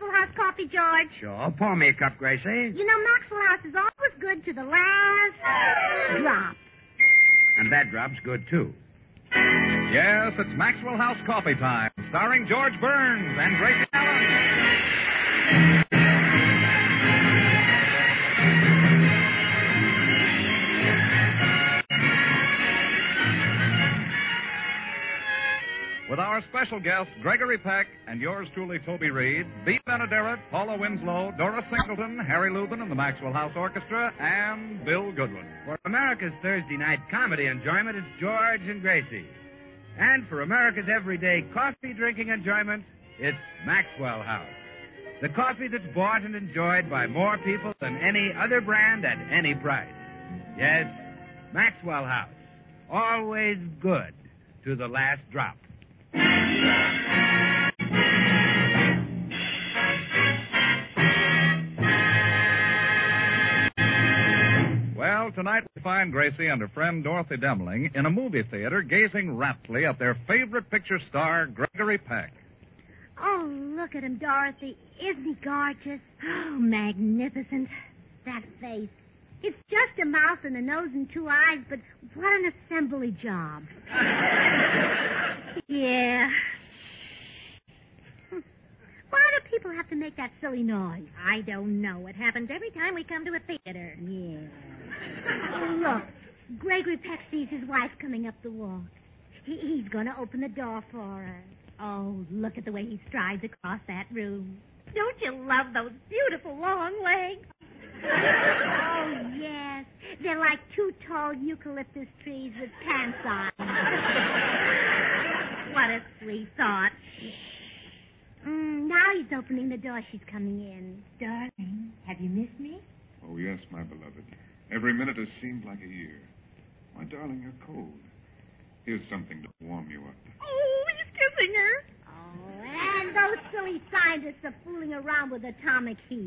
Maxwell House coffee, George? Sure. Pour me a cup, Gracie. You know, Maxwell House is always good to the last drop. And that drop's good, too. Yes, it's Maxwell House Coffee Time, starring George Burns and Gracie Allen. With our special guest, Gregory Peck, and yours truly, Toby Reed, Bea Benaderet, Paula Winslow, Dora Singleton, Harry Lubin and the Maxwell House Orchestra, and Bill Goodwin. For America's Thursday night comedy enjoyment, it's George and Gracie. And for America's everyday coffee-drinking enjoyment, it's Maxwell House. The coffee that's bought and enjoyed by more people than any other brand at any price. Yes, Maxwell House. Always good to the last drop. Well, tonight we find Gracie and her friend Dorothy Demling in a movie theater gazing raptly at their favorite picture star, Gregory Peck. Oh, look at him, Dorothy. Isn't he gorgeous? Oh, magnificent. That face. It's just a mouth and a nose and two eyes, but what an assembly job. Yeah. Why do people have to make that silly noise? I don't know. It happens every time we come to a theater. Yeah. Look, Gregory Peck sees his wife coming up the walk. He's going to open the door for her. Oh, look at the way he strides across that room. Don't you love those beautiful long legs? Oh, yes. They're like two tall eucalyptus trees with pants on. What a sweet thought. Now he's opening the door. She's coming in. Darling, have you missed me? Oh, yes, my beloved. Every minute has seemed like a year. My darling, you're cold. Here's something to warm you up. Oh, he's kissing her. Oh, and those silly scientists are fooling around with atomic heat.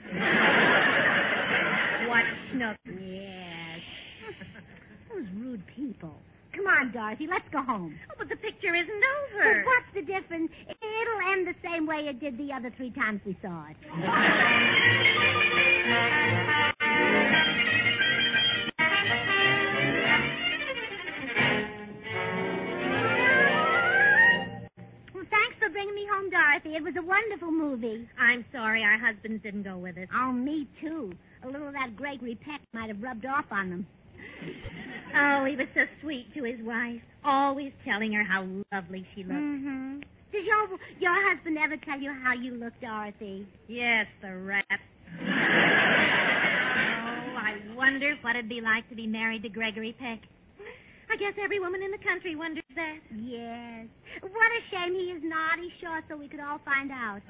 What schnook. Yes. Those rude people. Come on, Dorothy, let's go home. Oh, but the picture isn't over. Well, what's the difference? It'll end the same way it did the other 3 times we saw it. Well, thanks for bringing me home, Dorothy. It was a wonderful movie. I'm sorry our husbands didn't go with us. Oh, me too. A little of that Gregory Peck might have rubbed off on them. Oh, he was so sweet to his wife, always telling her how lovely she looked. Mm-hmm. Does your husband ever tell you how you look, Dorothy? Yes, the rat. Oh, I wonder what it'd be like to be married to Gregory Peck. I guess every woman in the country wonders that. Yes. What a shame he is naughty, sure, so we could all find out.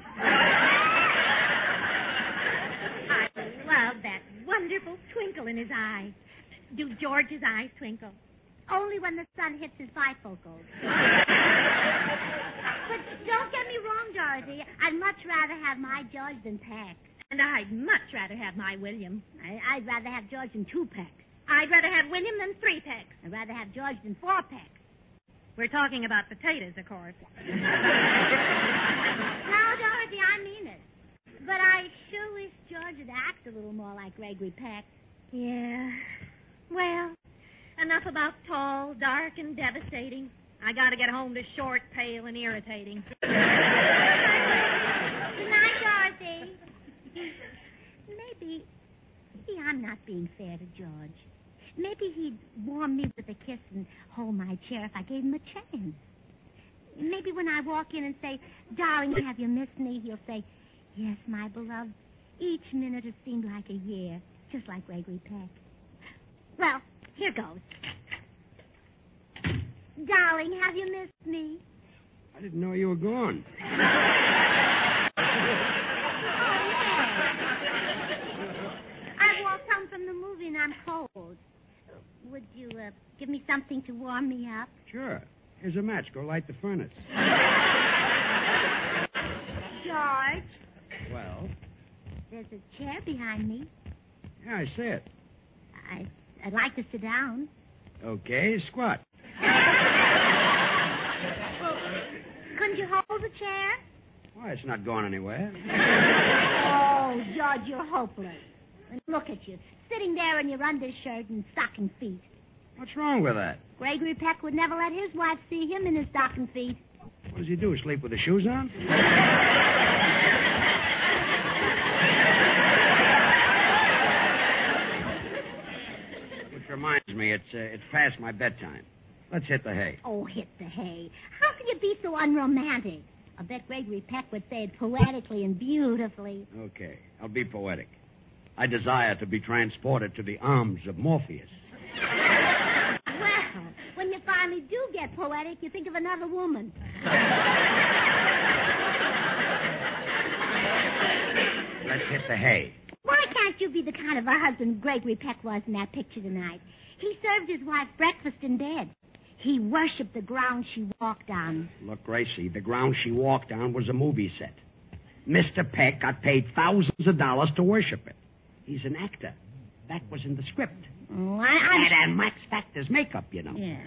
I love that wonderful twinkle in his eyes. Do George's eyes twinkle? Only when the sun hits his bifocals. But don't get me wrong, Dorothy. I'd much rather have my George than Peck. And I'd much rather have my William. I'd rather have George than 2 Pecks. I'd rather have William than 3 Pecks. I'd rather have George than 4 Pecks. We're talking about potatoes, of course. No, Dorothy, I mean it. But I sure wish George would act a little more like Gregory Peck. Yeah. Well, enough about tall, dark, and devastating. I gotta get home to short, pale, and irritating. Good night, Dorothy. Maybe I'm not being fair to George. Maybe he'd warm me with a kiss and hold my chair if I gave him a chance. Maybe when I walk in and say, "Darling, have you missed me?" he'll say, "Yes, my beloved. Each minute has seemed like a year, just like Gregory Peck." Well, here goes. Darling, have you missed me? I didn't know you were gone. I walked home from the movie and I'm cold. Would you give me something to warm me up? Sure. Here's a match. Go light the furnace. George, Well? there's a chair behind me. Yeah, I see it. I'd like to sit down. Okay, squat. Couldn't you hold the chair? Why, it's not going anywhere. Oh, George, you're hopeless. And look at you, sitting there in your undershirt and stocking feet. What's wrong with that? Gregory Peck would never let his wife see him in his stocking feet. What does he do, sleep with the shoes on? Which reminds me, it's past my bedtime. Let's hit the hay. Oh, hit the hay. How can you be so unromantic? I bet Gregory Peck would say it poetically and beautifully. Okay, I'll be poetic. I desire to be transported to the arms of Morpheus. Well, when you finally do get poetic, you think of another woman. Let's hit the hay. Why can't you be the kind of a husband Gregory Peck was in that picture tonight? He served his wife breakfast in bed. He worshipped the ground she walked on. Look, Gracie, the ground she walked on was a movie set. Mr. Peck got paid thousands of dollars to worship it. He's an actor. That was in the script. Oh, And Max Factor's makeup, you know. Yeah.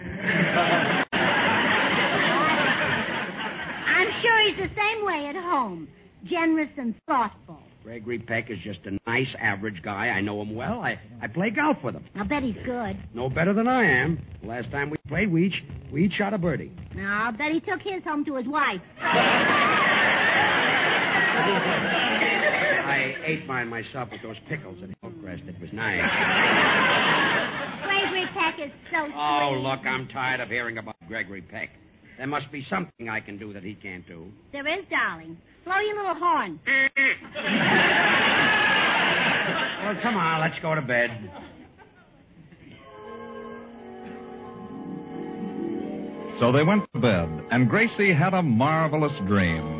I'm sure he's the same way at home. Generous and thoughtful. Gregory Peck is just a nice, average guy. I know him well. I play golf with him. I'll bet he's good. No better than I am. Last time we played, we each shot a birdie. I'll bet he took his home to his wife. I ate mine myself with those pickles at Hillcrest. It was nice. Gregory Peck is so sweet. Oh, look, I'm tired of hearing about Gregory Peck. There must be something I can do that he can't do. There is, darling. Blow your little horn. Well, come on, let's go to bed. So they went to bed, and Gracie had a marvelous dream.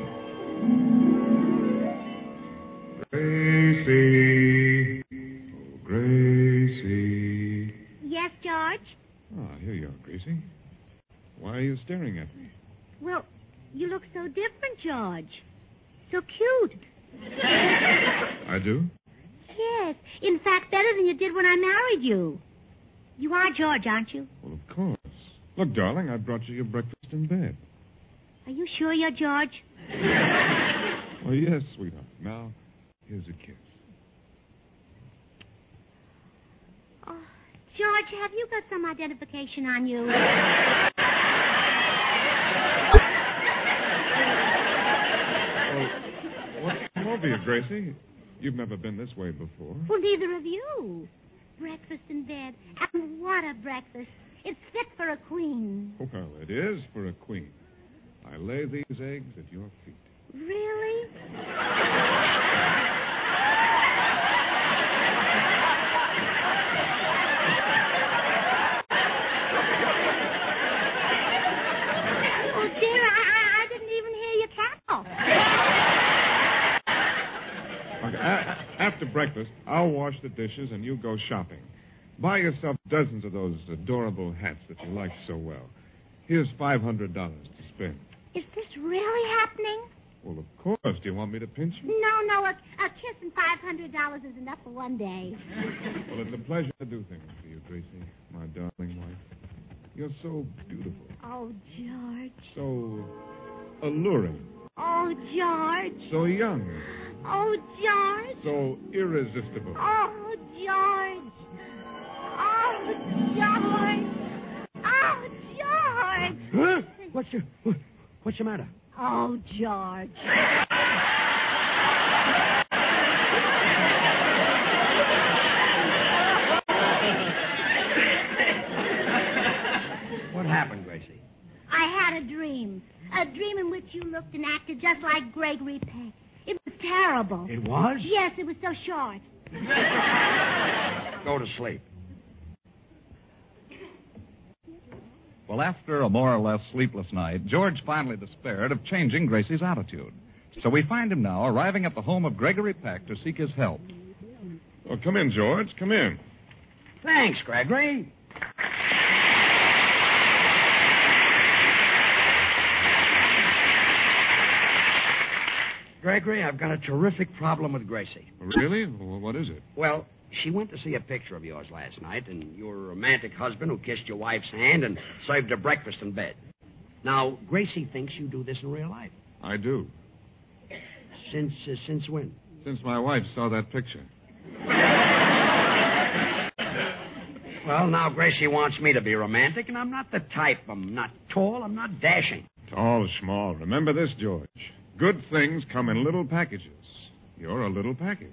Gracie. Oh, Gracie. Yes, George? Ah, here you are, Gracie. Why are you staring at me? Well, you look so different, George. So cute. I do? Yes. In fact, better than you did when I married you. You are George, aren't you? Well, of course. Look, darling, I brought you your breakfast in bed. Are you sure you're George? Oh, yes, sweetheart. Now, here's a kiss. Oh, George, have you got some identification on you? What's come over you, Gracie? You've never been this way before. Well, neither of you. Breakfast in bed. And what a breakfast. It's fit for a queen. Well, it is for a queen. I lay these eggs at your feet. Really? Oh, dear, I didn't even hear you cackle. Okay, after breakfast, I'll wash the dishes and you go shopping. Buy yourself dozens of those adorable hats that you like so well. Here's $500 to spend. Is this really happening? Well, of course. Do you want me to pinch you? No, a kiss and $500 is enough for one day. Well, it's a pleasure to do things for you, Gracie, my darling wife. You're so beautiful, Oh, George. so alluring, Oh, George. so young, Oh, George. so irresistible. Oh, George. Oh, George. Oh, George. Huh? What's the matter? Oh, George. What happened, Gracie? I had a dream. A dream in which you looked and acted just like Gregory Peck. It was terrible. It was? Yes, it was so short. Go to sleep. Well, after a more or less sleepless night, George finally despaired of changing Gracie's attitude. So we find him now arriving at the home of Gregory Peck to seek his help. Oh, come in, George. Come in. Thanks, Gregory. Gregory, I've got a terrific problem with Gracie. Really? Well, what is it? Well, she went to see a picture of yours last night, and your romantic husband who kissed your wife's hand and served her breakfast in bed. Now, Gracie thinks you do this in real life. I do. Since when? Since my wife saw that picture. Well, now Gracie wants me to be romantic, and I'm not the type. I'm not tall. I'm not dashing. Tall, small. Remember this, George. Good things come in little packages. You're a little package.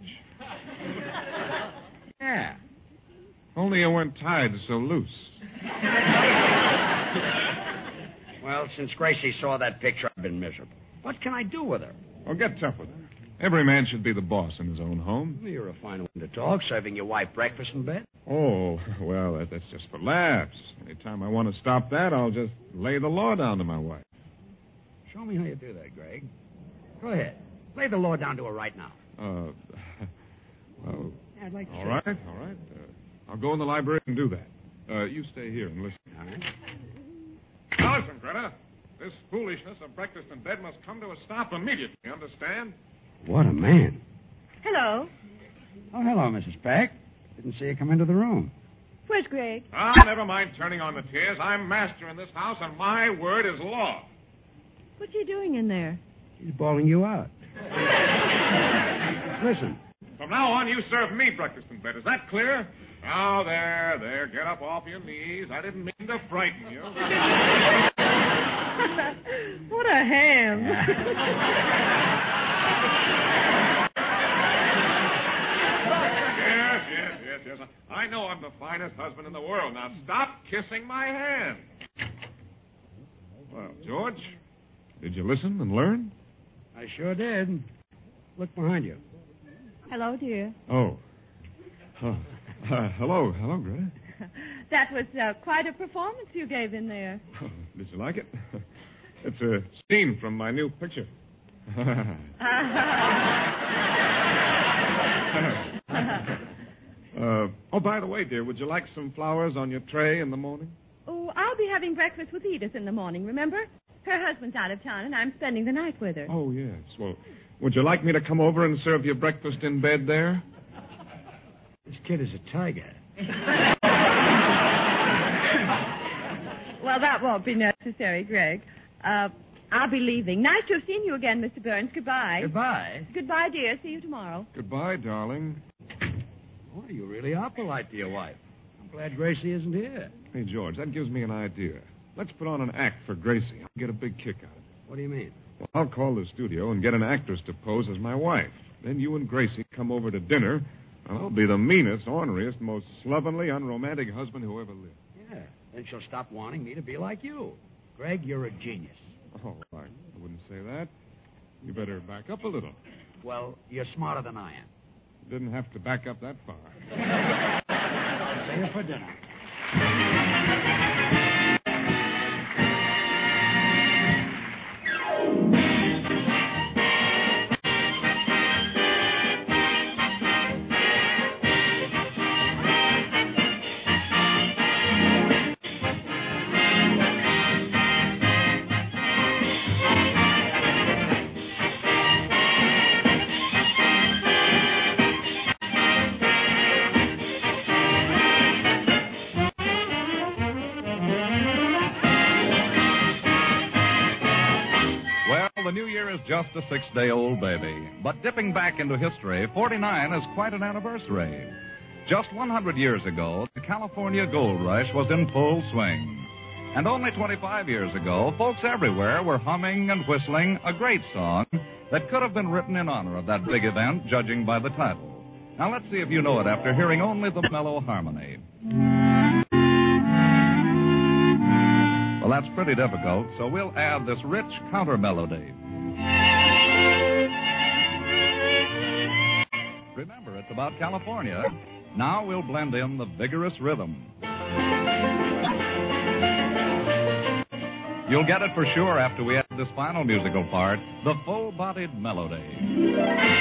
Yeah. Only you weren't tied so loose. Well, since Gracie saw that picture, I've been miserable. What can I do with her? Well, get tough with her. Every man should be the boss in his own home. You're a fine one to talk, serving your wife breakfast in bed. Oh, well, that's just for laughs. Anytime I want to stop that, I'll just lay the law down to my wife. Show me how you do that, Greg. Go ahead. Lay the law down to her right now. Well, I'd like to all right. I'll go in the library and do that. You stay here and listen. All right. Now listen, Greta. This foolishness of breakfast in bed must come to a stop immediately, you understand? What a man. Hello. Oh, hello, Mrs. Peck. Didn't see you come into the room. Where's Greg? Never mind turning on the tears. I'm master in this house, and my word is law. What's he doing in there? He's bawling you out. Listen. From now on, you serve me breakfast in bed. Is that clear? Now, there. Get up off your knees. I didn't mean to frighten you. What a ham. Yes. I know I'm the finest husband in the world. Now, stop kissing my hand. Well, George, did you listen and learn? I sure did. Look behind you. Hello, dear. Oh. Hello, Greta. That was quite a performance you gave in there. Oh, did you like it? It's a scene from my new picture. By the way, dear, would you like some flowers on your tray in the morning? Oh, I'll be having breakfast with Edith in the morning, remember? Her husband's out of town, and I'm spending the night with her. Oh, yes. Well, would you like me to come over and serve you breakfast in bed there? This kid is a tiger. Well, that won't be necessary, Greg. I'll be leaving. Nice to have seen you again, Mr. Burns. Goodbye. Goodbye. Goodbye, dear. See you tomorrow. Goodbye, darling. Oh, you really are polite to your wife. I'm glad Gracie isn't here. Hey, George, that gives me an idea. Let's put on an act for Gracie. I'll get a big kick out of it. What do you mean? Well, I'll call the studio and get an actress to pose as my wife. Then you and Gracie come over to dinner, and I'll be the meanest, orneriest, most slovenly, unromantic husband who ever lived. Yeah. Then she'll stop wanting me to be like you. Greg, you're a genius. Oh, I wouldn't say that. You better back up a little. Well, you're smarter than I am. Didn't have to back up that far. See you for dinner. The new year is just a 6-day-old baby. But dipping back into history, 49 is quite an anniversary. Just 100 years ago, the California gold rush was in full swing. And only 25 years ago, folks everywhere were humming and whistling a great song that could have been written in honor of that big event, judging by the title. Now let's see if you know it after hearing only the mellow harmony. Well, that's pretty difficult, so we'll add this rich counter melody. Remember, it's about California. Now we'll blend in the vigorous rhythm. You'll get it for sure after we add this final musical part, the full-bodied melody.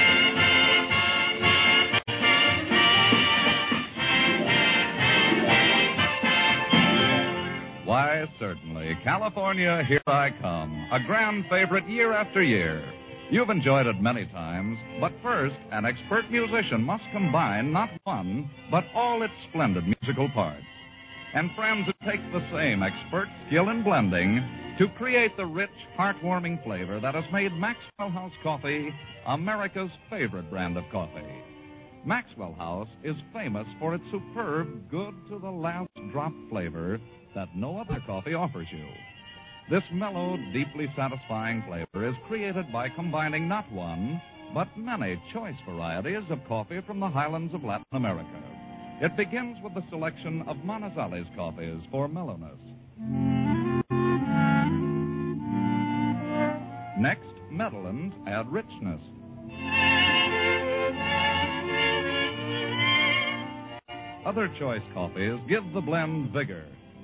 Why, certainly. California, Here I Come. A grand favorite year after year. You've enjoyed it many times, but first, an expert musician must combine not one, but all its splendid musical parts. And friends, it takes the same expert skill in blending to create the rich, heartwarming flavor that has made Maxwell House Coffee America's favorite brand of coffee. Maxwell House is famous for its superb, good-to-the-last-drop flavor that no other coffee offers you. This mellow, deeply satisfying flavor is created by combining not one, but many choice varieties of coffee from the highlands of Latin America. It begins with the selection of Manizales coffees for mellowness. Next, Medellins add richness. Other choice coffees give the blend vigor.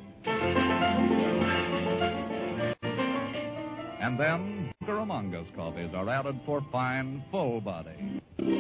And then, Bucaramangas coffees are added for fine, full body.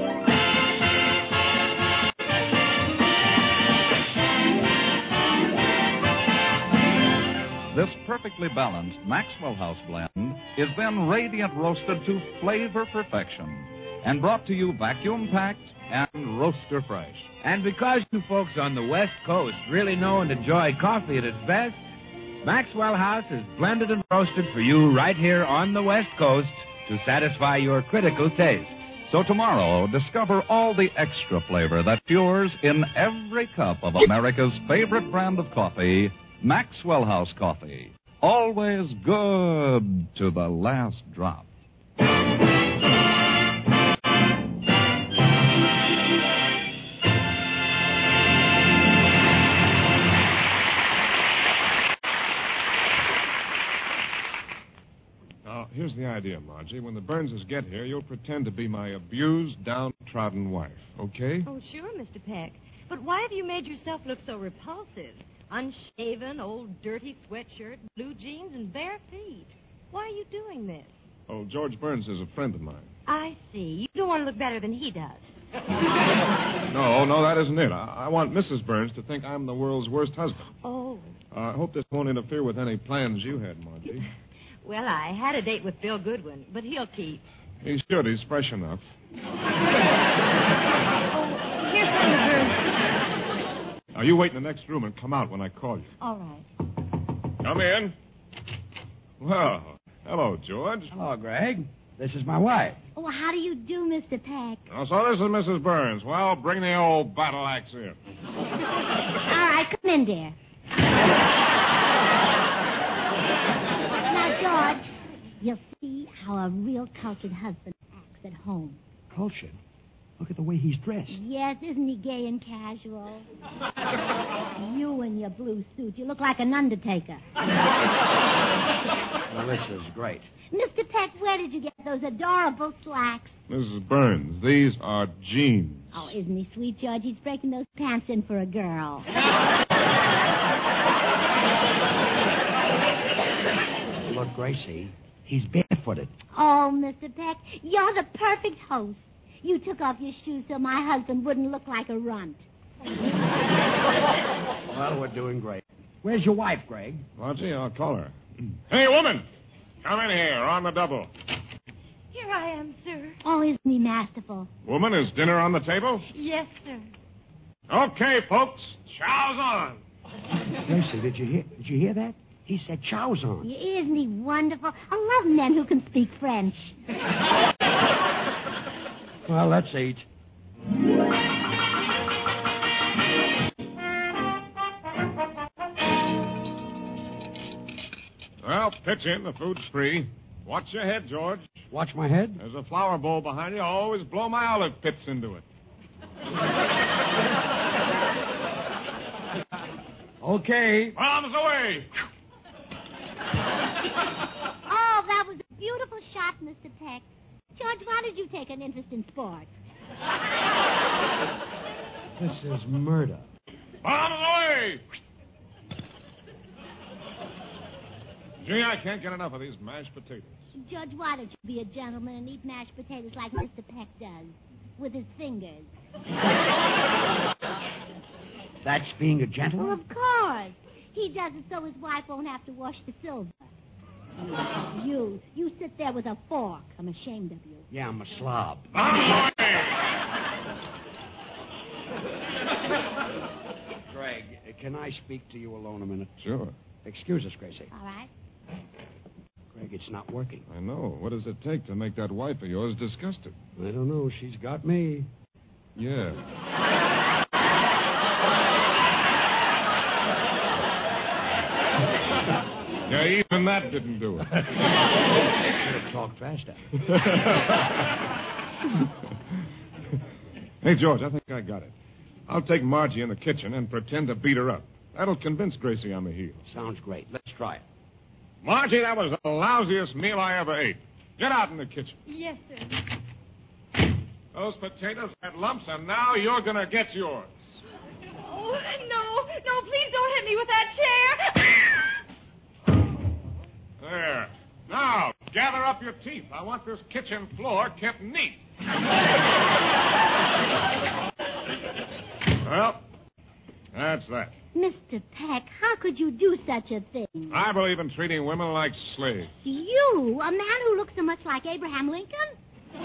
This perfectly balanced Maxwell House blend is then radiant roasted to flavor perfection and brought to you vacuum packed and roaster fresh. And because you folks on the West Coast really know and enjoy coffee at its best, Maxwell House is blended and roasted for you right here on the West Coast to satisfy your critical tastes. So tomorrow, discover all the extra flavor that's yours in every cup of America's favorite brand of coffee, Maxwell House Coffee. Always good to the last drop. Here's the idea, Margie. When the Burnses get here, you'll pretend to be my abused, downtrodden wife, okay? Oh, sure, Mr. Peck. But why have you made yourself look so repulsive? Unshaven, old dirty sweatshirt, blue jeans, and bare feet. Why are you doing this? Oh, George Burns is a friend of mine. I see. You don't want to look better than he does. No, that isn't it. I want Mrs. Burns to think I'm the world's worst husband. Oh. I hope this won't interfere with any plans you had, Margie. Well, I had a date with Bill Goodwin, but he'll keep. He should. He's fresh enough. Oh, here's Senator. Now, you wait in the next room and come out when I call you. All right. Come in. Well, hello, George. Hello, Greg. This is my wife. Oh, how do you do, Mr. Peck? Oh, so this is Mrs. Burns. Well, bring the old battle axe in. All right, come in, dear. Now, George, you'll see how a real cultured husband acts at home. Cultured? Look at the way he's dressed. Yes, isn't he gay and casual? You in your blue suit, you look like an undertaker. Well, this is great. Mr. Peck, where did you get those adorable slacks? Mrs. Burns, these are jeans. Oh, isn't he sweet, George? He's breaking those pants in for a girl. Look, Gracie, he's barefooted. Oh, Mr. Peck, you're the perfect host. You took off your shoes so my husband wouldn't look like a runt. Well, we're doing great. Where's your wife, Greg? Margie, I'll call her. Hey, woman! Come in here, on the double. Here I am, sir. Oh, isn't he masterful? Woman, is dinner on the table? Yes, sir. Okay, folks, chow's on. Gracie, did you hear that? He said chow's on. Isn't he wonderful? I love men who can speak French. Well, let's eat. Well, pitch in. The food's free. Watch your head, George. Watch my head. There's a flower bowl behind you. I'll always blow my olive pits into it. Okay. Bombs away. Oh, that was a beautiful shot, Mr. Peck. George, why did you take an interest in sports? This is murder. Bombs away. Gee, I can't get enough of these mashed potatoes. Judge, why don't you be a gentleman and eat mashed potatoes like Mr. Peck does? With his fingers. That's being a Well, gentleman? of course. He does it so his wife won't have to wash the silver. You sit there with a fork. I'm ashamed of you. Yeah, I'm a slob. Bombs away. Greg, can I speak to you alone a minute? Sure. Excuse us, Gracie. All right. Greg, it's not working. I know. What does it take to make that wife of yours disgusted? I don't know. She's got me. Yeah. Yeah, even that didn't do it. Should have talked faster. Hey, George, I think I got it. I'll take Margie in the kitchen and pretend to beat her up. That'll convince Gracie I'm a heel. Sounds great. Let's try it. Margie, that was the lousiest meal I ever ate. Get out in the kitchen. Yes, sir. Those potatoes had lumps, and now you're going to get yours. Oh, no, please don't hit me with that chair. There. Now, gather up your teeth. I want this kitchen floor kept neat. Well, that's that. Mr. Peck, how could you do such a thing? I believe in treating women like slaves. You, a man who looks so much like Abraham Lincoln?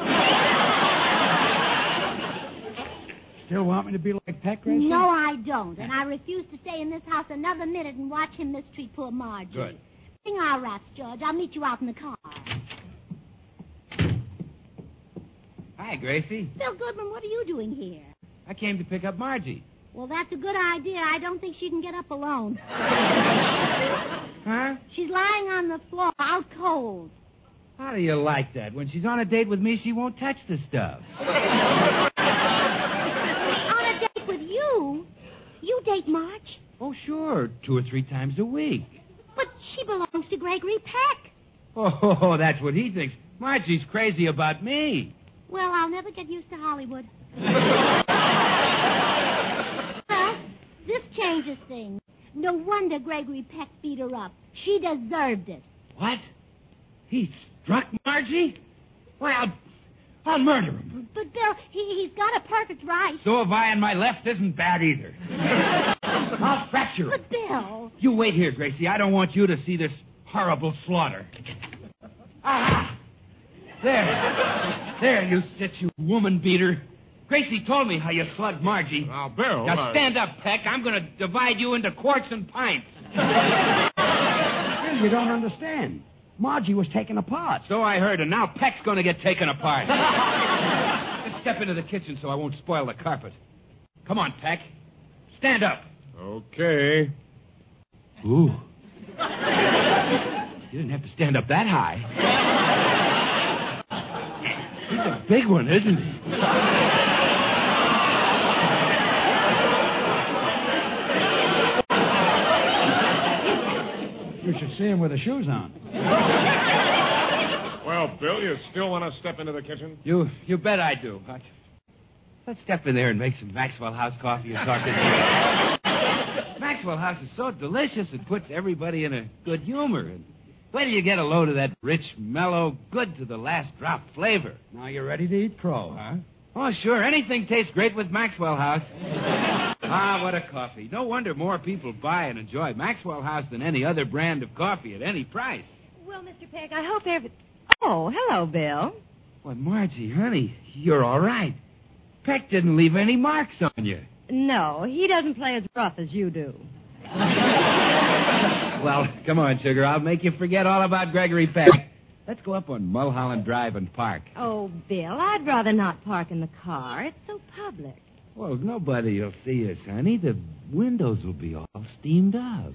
Still want me to be like Peck, Gracie? No, I don't. And I refuse to stay in this house another minute and watch him mistreat poor Margie. Good. Bring our wraps, George. I'll meet you out in the car. Hi, Gracie. Bill Goodman, what are you doing here? I came to pick up Margie. Well, that's a good idea. I don't think she can get up alone. Huh? She's lying on the floor, out cold. How do you like that? When she's on a date with me, she won't touch the stuff. On a date with you? You date Marge? Oh, sure. 2 or 3 times a week. But she belongs to Gregory Peck. Oh, that's what he thinks. Margie's crazy about me. Well, I'll never get used to Hollywood. Well, this changes things. No wonder Gregory Peck beat her up. She deserved it. What? He struck Margie? Well, I'll murder him. But, Bill, he's got a perfect right. So have I, and my left isn't bad either. I'll fracture him. But, Bill... You wait here, Gracie. I don't want you to see this horrible slaughter. Ah! There you sit, you woman beater. Gracie told me how you slugged Margie. Now, Bill... Now, stand up, Peck. I'm going to divide you into quarts and pints. Bill, you don't understand. Margie was taken apart. So I heard, and now Peck's going to get taken apart. Let's step into the kitchen so I won't spoil the carpet. Come on, Peck. Stand up. Okay. Ooh. You didn't have to stand up that high. He's a big one, isn't he? You should see him with the shoes on. Well, Bill, you still want to step into the kitchen? You bet I do. Let's step in there and make some Maxwell House coffee and talk this. Maxwell House is so delicious, it puts everybody in a good humor. And wait till you get a load of that rich, mellow, good to the last drop flavor. Now you're ready to eat crow. Huh? Oh, sure. Anything tastes great with Maxwell House. Ah, what a coffee. No wonder more people buy and enjoy Maxwell House than any other brand of coffee at any price. Well, Mr. Peck, I hope Oh, hello, Bill. Well, Margie, honey, you're all right. Peck didn't leave any marks on you. No, he doesn't play as rough as you do. Well, come on, sugar. I'll make you forget all about Gregory Peck. Let's go up on Mulholland Drive and park. Oh, Bill, I'd rather not park in the car. It's so public. Well, nobody will see us, honey. The windows will be all steamed up.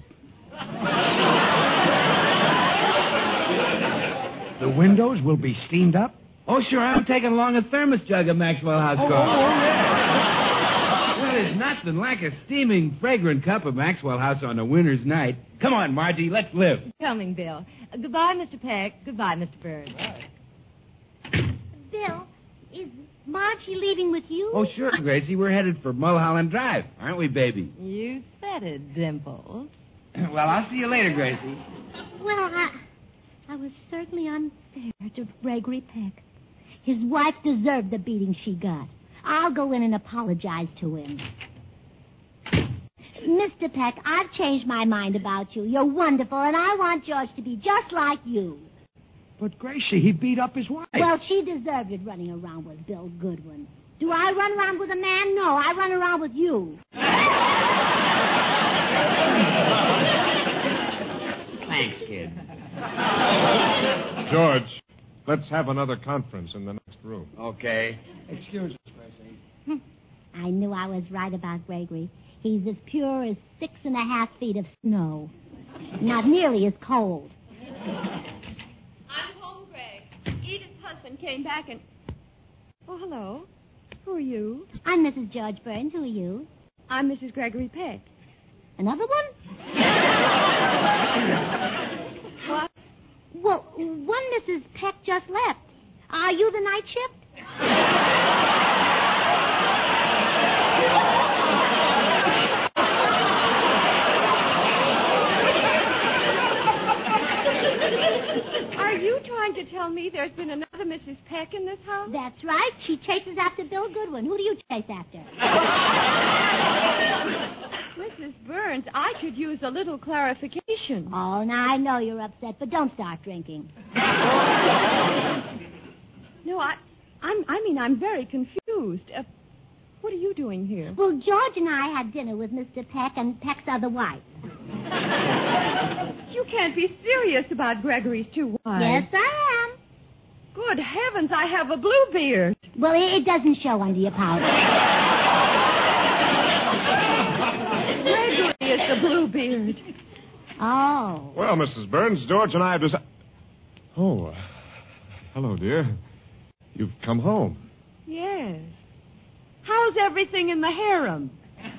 The windows will be steamed up? Oh, sure. I'm taking along a thermos jug of Maxwell House coffee. Well, there's nothing like a steaming, fragrant cup of Maxwell House on a winter's night. Come on, Margie. Let's live. Coming, Bill. Goodbye, Mr. Peck. Goodbye, Mr. Bird. Bill, is Margie leaving with you? Oh, sure, Gracie. We're headed for Mulholland Drive, aren't we, baby? You said it, Dimples. Well, I'll see you later, Gracie. Well, I was certainly unfair to Gregory Peck. His wife deserved the beating she got. I'll go in and apologize to him. Mr. Peck, I've changed my mind about you. You're wonderful, and I want George to be just like you. But, Gracie, he beat up his wife. Well, she deserved it running around with Bill Goodwin. Do I run around with a man? No, I run around with you. Thanks, kid. George, let's have another conference in the next room. Okay. Excuse us, Gracie. I knew I was right about Gregory. He's as pure as 6.5 feet of snow. Not nearly as cold. I'm home, Greg. Edith's husband came back and... Oh, hello. Who are you? I'm Mrs. George Burns. Who are you? I'm Mrs. Gregory Peck. Another one? What? Well, one Mrs. Peck just left. Are you the night shift? Are you trying to tell me there's been another Mrs. Peck in this house? That's right. She chases after Bill Goodwin. Who do you chase after? Mrs. Burns, I could use a little clarification. Oh, now I know you're upset, but don't start drinking. No, I'm very confused. What are you doing here? Well, George and I had dinner with Mr. Peck and Peck's other wife. You can't be serious about Gregory's two wives. Yes, I am. Good heavens, I have a blue beard. Well, it doesn't show under your powder. Gregory is the blue beard. Oh. Well, Mrs. Burns, George and I have decided... Oh, hello, dear. You've come home. Yes. How's everything in the harem?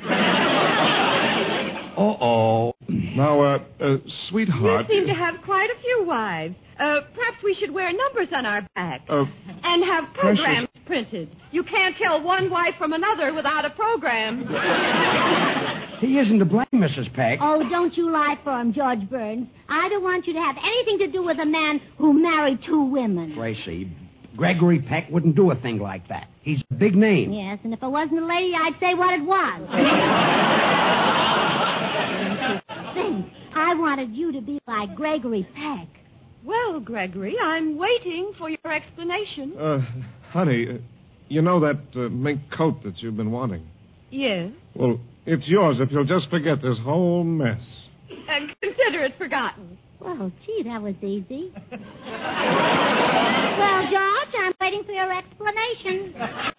Uh-oh. Now, sweetheart... You seem to have quite a few wives. Perhaps we should wear numbers on our back. And have programs printed. You can't tell one wife from another without a program. He isn't to blame, Mrs. Peck. Oh, don't you lie for him, George Burns. I don't want you to have anything to do with a man who married 2 women. Gracie, Gregory Peck wouldn't do a thing like that. He's a big name. Yes, and if it wasn't a lady, I'd say what it was. Think, I wanted you to be like Gregory Peck. Well, Gregory, I'm waiting for your explanation. Honey, you know that mink coat that you've been wanting? Yes. Well, it's yours if you'll just forget this whole mess. And consider it forgotten. Well, gee, that was easy. Well, George, I'm waiting for your explanation.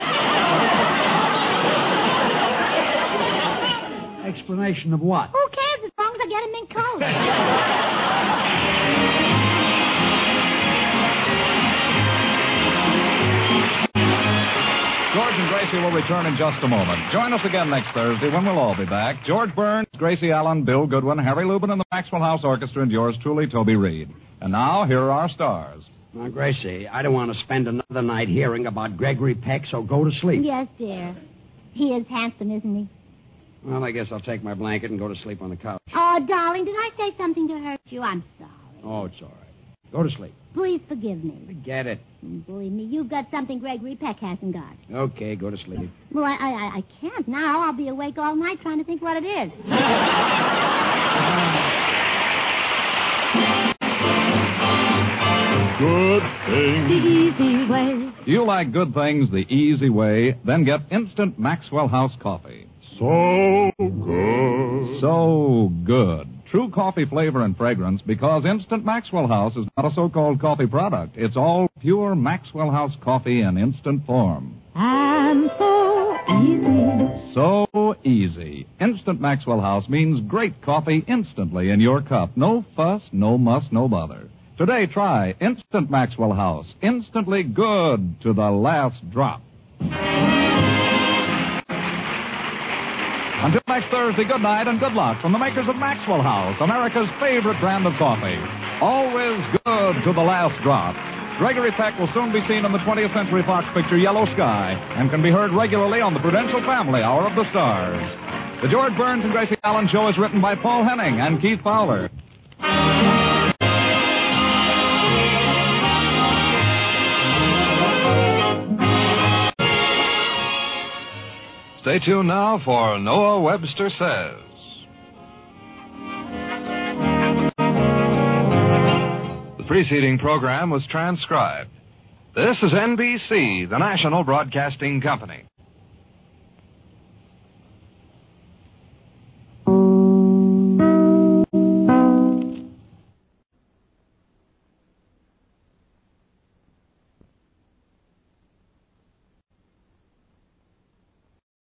Explanation of what? Who cares as long as I get him in coat? George and Gracie will return in just a moment. Join us again next Thursday when we'll all be back. George Burns, Gracie Allen, Bill Goodwin, Harry Lubin, and the Maxwell House Orchestra, and yours truly, Toby Reed. And now, here are our stars. Now, Gracie, I don't want to spend another night hearing about Gregory Peck, so go to sleep. Yes, dear. He is handsome, isn't he? Well, I guess I'll take my blanket and go to sleep on the couch. Oh, darling, did I say something to hurt you? I'm sorry. Oh, it's all right. Go to sleep. Please forgive me. Forget it. Believe me, you've got something Gregory Peck hasn't got. Okay, go to sleep. Well, I can't now. I'll be awake all night trying to think what it is. Good things. The easy way. You like good things the easy way, then get instant Maxwell House coffee. So good. So good. True coffee flavor and fragrance because Instant Maxwell House is not a so-called coffee product. It's all pure Maxwell House coffee in instant form. And so easy. So easy. Instant Maxwell House means great coffee instantly in your cup. No fuss, no muss, no bother. Today, try Instant Maxwell House. Instantly good to the last drop. Until next Thursday, good night and good luck from the makers of Maxwell House, America's favorite brand of coffee. Always good to the last drop. Gregory Peck will soon be seen in the 20th Century Fox picture Yellow Sky and can be heard regularly on the Prudential Family Hour of the Stars. The George Burns and Gracie Allen Show is written by Paul Henning and Keith Fowler. Stay tuned now for Noah Webster Says. The preceding program was transcribed. This is NBC, the national broadcasting company.